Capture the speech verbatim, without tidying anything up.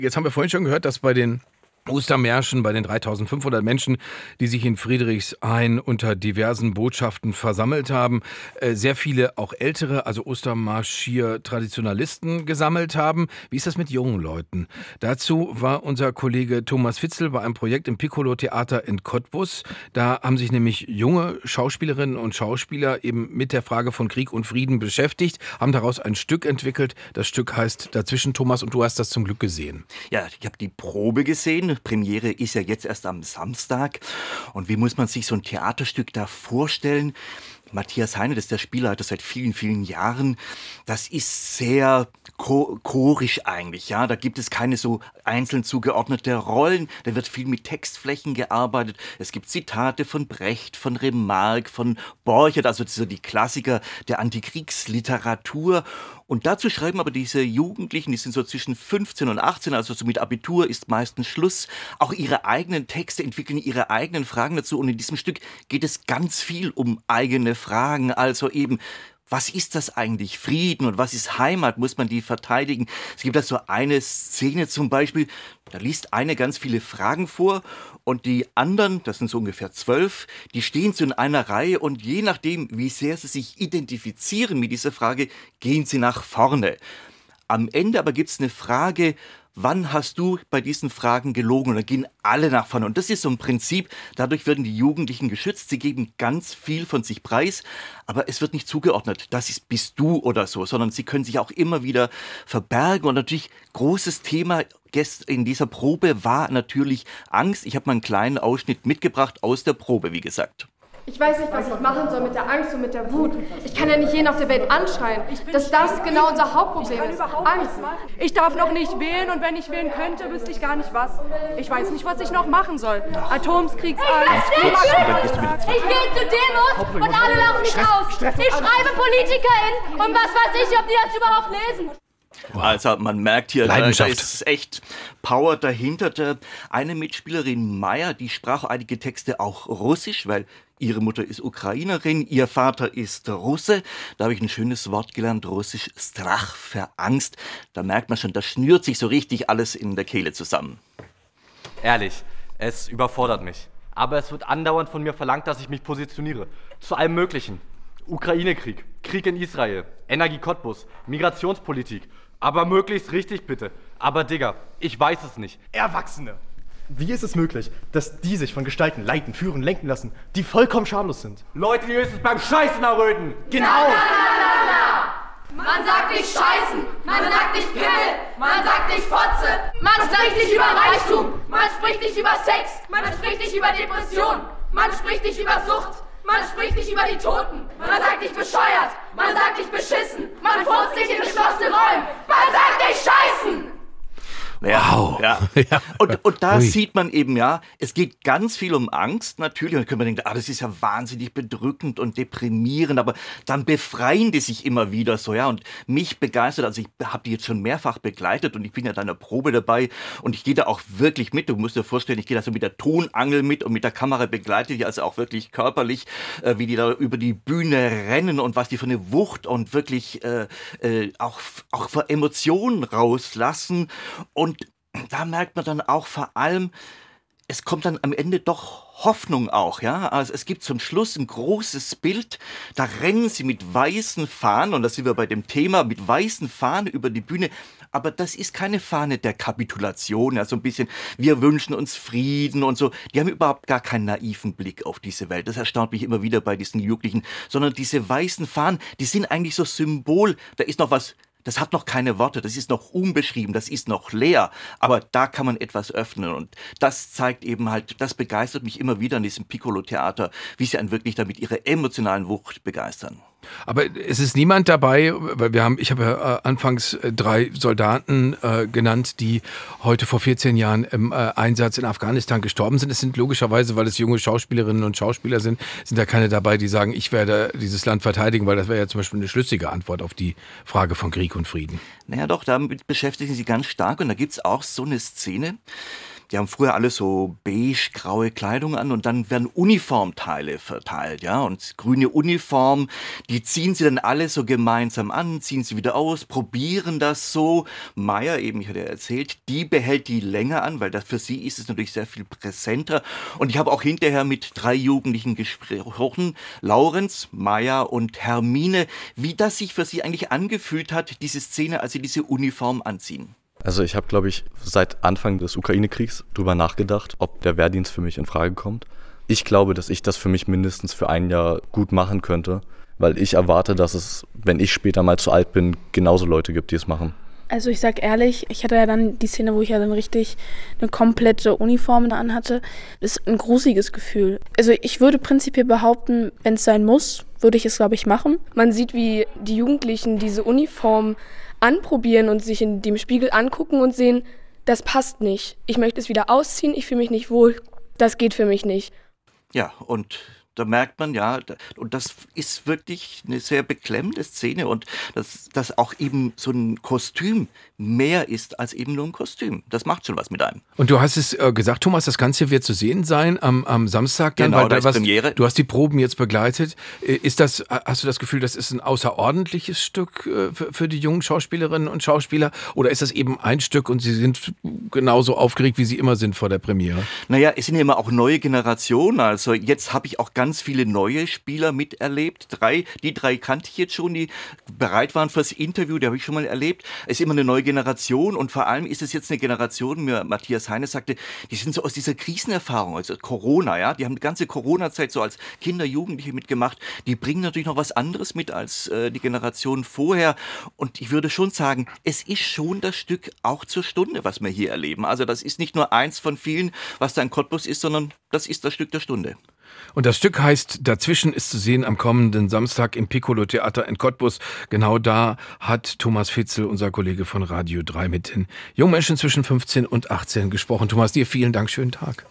Jetzt haben wir vorhin schon gehört, dass bei den Ostermärschen, bei den dreitausendfünfhundert Menschen, die sich in Friedrichshain unter diversen Botschaften versammelt haben, äh, sehr viele auch ältere, also Ostermarschier-Traditionalisten gesammelt haben. Wie ist das mit jungen Leuten? Dazu war unser Kollege Thomas Fitzel bei einem Projekt im Piccolo-Theater in Cottbus. Da haben sich nämlich junge Schauspielerinnen und Schauspieler eben mit der Frage von Krieg und Frieden beschäftigt, haben daraus ein Stück entwickelt. Das Stück heißt Dazwischen, Thomas, und du hast das zum Glück gesehen. Ja, ich habe die Probe gesehen. Premiere ist ja jetzt erst am Samstag. Und wie muss man sich so ein Theaterstück da vorstellen? Matthias Heine, das ist der Spielleiter seit vielen, vielen Jahren. Das ist sehr cho- chorisch eigentlich, ja. Da gibt es keine so einzeln zugeordnete Rollen. Da wird viel mit Textflächen gearbeitet. Es gibt Zitate von Brecht, von Remarque, von Borchert, also so die Klassiker der Antikriegsliteratur. Und dazu schreiben aber diese Jugendlichen, die sind so zwischen fünfzehn und achtzehn, also so mit Abitur ist meistens Schluss, auch ihre eigenen Texte, entwickeln ihre eigenen Fragen dazu. Und in diesem Stück geht es ganz viel um eigene Fragen, also eben, was ist das eigentlich? Frieden und was ist Heimat? Muss man die verteidigen? Es gibt da so eine Szene zum Beispiel, da liest eine ganz viele Fragen vor und die anderen, das sind so ungefähr zwölf, die stehen so in einer Reihe und je nachdem, wie sehr sie sich identifizieren mit dieser Frage, gehen sie nach vorne. Am Ende aber gibt es eine Frage, wann hast du bei diesen Fragen gelogen? Und dann gehen alle nach vorne. Und das ist so ein Prinzip, dadurch werden die Jugendlichen geschützt. Sie geben ganz viel von sich preis, aber es wird nicht zugeordnet, das ist, bist du oder so, sondern sie können sich auch immer wieder verbergen. Und natürlich großes Thema in dieser Probe war natürlich Angst. Ich habe mal einen kleinen Ausschnitt mitgebracht aus der Probe, wie gesagt. Ich weiß nicht, was ich machen soll mit der Angst und mit der Wut. Ich kann ja nicht jeden auf der Welt anschreien, dass das genau unser Hauptproblem ist. Angst. Ich darf noch nicht wählen und wenn ich wählen könnte, wüsste ich gar nicht was. Ich weiß nicht, was ich noch machen soll. Atomkriegsangst. Ich, ich, ich gehe zu Demos und alle lachen mich aus. Ich schreibe PolitikerInnen und was weiß ich, ob die das überhaupt lesen. Also man merkt hier, da Leidenschaft. ist echt Power dahinter. Eine Mitspielerin Maya, die sprach einige Texte auch Russisch, weil ihre Mutter ist Ukrainerin, ihr Vater ist Russe. Da habe ich ein schönes Wort gelernt, Russisch, Strach, für Angst. Da merkt man schon, da schnürt sich so richtig alles in der Kehle zusammen. Ehrlich, es überfordert mich. Aber es wird andauernd von mir verlangt, dass ich mich positioniere. Zu allem Möglichen. Ukraine-Krieg, Krieg in Israel, Energie Cottbus, Migrationspolitik. Aber möglichst richtig, bitte. Aber Digga, ich weiß es nicht. Erwachsene! Wie ist es möglich, dass die sich von Gestalten leiten, führen, lenken lassen, die vollkommen schamlos sind? Leute, die höchstens beim Scheißen erröten. Genau! Na, na, na, na. Man sagt nicht Scheißen, man sagt nicht Pimmel, man sagt nicht Fotze, man spricht nicht über Reichtum, man spricht nicht über Sex, man spricht nicht über Depression, man spricht nicht über Sucht. Man spricht nicht über die Toten, man sagt nicht bescheuert, man sagt nicht beschissen, man furzt nicht in geschlossene Räume, man sagt nicht scheißen! Ja, Wow. Ja. Ja. Und, und da Ui. sieht man eben, ja, es geht ganz viel um Angst natürlich. Und dann können wir denken, ah, das ist ja wahnsinnig bedrückend und deprimierend, aber dann befreien die sich immer wieder so, ja. Und mich begeistert, also ich habe die jetzt schon mehrfach begleitet und ich bin ja da in der Probe dabei und ich gehe da auch wirklich mit. Du musst dir vorstellen, ich gehe da so mit der Tonangel mit und mit der Kamera begleite ich also auch wirklich körperlich, äh, wie die da über die Bühne rennen und was die für eine Wucht und wirklich äh, äh, auch, auch für Emotionen rauslassen. Und da merkt man dann auch vor allem, es kommt dann am Ende doch Hoffnung auch, ja. Also es gibt zum Schluss ein großes Bild, da rennen sie mit weißen Fahnen, und da sind wir bei dem Thema, mit weißen Fahnen über die Bühne. Aber das ist keine Fahne der Kapitulation, ja, so ein bisschen, wir wünschen uns Frieden und so. Die haben überhaupt gar keinen naiven Blick auf diese Welt. Das erstaunt mich immer wieder bei diesen Jugendlichen. Sondern diese weißen Fahnen, die sind eigentlich so Symbol, da ist noch was. Das hat noch keine Worte, das ist noch unbeschrieben, das ist noch leer, aber da kann man etwas öffnen und das zeigt eben halt, das begeistert mich immer wieder an diesem Piccolo-Theater, wie sie einen wirklich damit ihre emotionalen Wucht begeistern. Aber es ist niemand dabei, weil wir haben, ich habe ja äh, anfangs äh, drei Soldaten äh, genannt, die heute vor vierzehn Jahren im äh, Einsatz in Afghanistan gestorben sind. Es sind logischerweise, weil es junge Schauspielerinnen und Schauspieler sind, sind da keine dabei, die sagen, ich werde dieses Land verteidigen, weil das wäre ja zum Beispiel eine schlüssige Antwort auf die Frage von Krieg und Frieden. Naja doch, damit beschäftigen sie ganz stark und da gibt's auch so eine Szene, die haben früher alle so beige-graue Kleidung an und dann werden Uniformteile verteilt, ja, und grüne Uniform, die ziehen sie dann alle so gemeinsam an, ziehen sie wieder aus, probieren das so. Maya, eben, ich hatte ja erzählt, die behält die länger an, weil das für sie ist es natürlich sehr viel präsenter. Und ich habe auch hinterher mit drei Jugendlichen gesprochen, Laurenz, Maya und Hermine, wie das sich für sie eigentlich angefühlt hat, diese Szene, als sie diese Uniform anziehen. Also ich habe, glaube ich, seit Anfang des Ukraine-Kriegs drüber nachgedacht, ob der Wehrdienst für mich in Frage kommt. Ich glaube, dass ich das für mich mindestens für ein Jahr gut machen könnte, weil ich erwarte, dass es, wenn ich später mal zu alt bin, genauso Leute gibt, die es machen. Also ich sag ehrlich, ich hatte ja dann die Szene, wo ich ja dann richtig eine komplette Uniform anhatte. Das ist ein gruseliges Gefühl. Also ich würde prinzipiell behaupten, wenn es sein muss, würde ich es, glaube ich, machen. Man sieht, wie die Jugendlichen diese Uniform anprobieren und sich in dem Spiegel angucken und sehen, das passt nicht. Ich möchte es wieder ausziehen, ich fühle mich nicht wohl, das geht für mich nicht. Ja, und da merkt man, ja, und das ist wirklich eine sehr beklemmende Szene und dass, dass auch eben so ein Kostüm mehr ist als eben nur ein Kostüm. Das macht schon was mit einem. Und du hast es äh, gesagt, Thomas, das Ganze wird zu sehen sein am, am Samstag. Dann, genau, weil da da ist was, Premiere. Du hast die Proben jetzt begleitet. Ist das, hast du das Gefühl, das ist ein außerordentliches Stück äh, für, für die jungen Schauspielerinnen und Schauspieler? Oder ist das eben ein Stück und sie sind genauso aufgeregt, wie sie immer sind vor der Premiere? Naja, es sind ja immer auch neue Generationen. Also jetzt habe ich auch ganz viele neue Spieler miterlebt. Drei, die drei kannte ich jetzt schon, die bereit waren fürs Interview, die habe ich schon mal erlebt. Es ist immer eine neue Generation und vor allem ist es jetzt eine Generation, mir Matthias Heine sagte, die sind so aus dieser Krisenerfahrung, also Corona, ja, die haben die ganze Corona-Zeit so als Kinder, Jugendliche mitgemacht. Die bringen natürlich noch was anderes mit als äh, die Generation vorher. Und ich würde schon sagen, es ist schon das Stück auch zur Stunde, was wir hier erleben. Also das ist nicht nur eins von vielen, was da in Cottbus ist, sondern das ist das Stück der Stunde. Und das Stück heißt Dazwischen, ist zu sehen am kommenden Samstag im Piccolo-Theater in Cottbus. Genau da hat Thomas Fitzel, unser Kollege von Radio drei, mit den jungen Menschen zwischen fünfzehn und achtzehn gesprochen. Thomas, dir vielen Dank, schönen Tag.